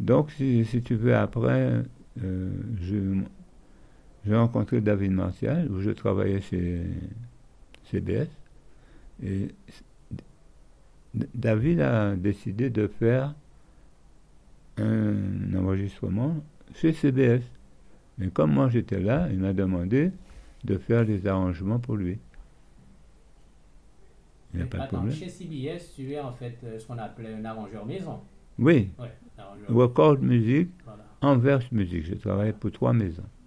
Donc, si tu veux, après, j'ai rencontré David Martial, où je travaillais chez CBS. Et David a décidé de faire un enregistrement chez CBS. Mais comme moi j'étais là, il m'a demandé de faire des arrangements pour lui. Il n'y a Mais pas de attends, problème. chez CBS, tu es en fait ce qu'on appelait un arrangeur maison. Oui, Ouais, arrangeur. Record Music, Voilà. Anvers Music. J'ai travaillé pour 3 maisons.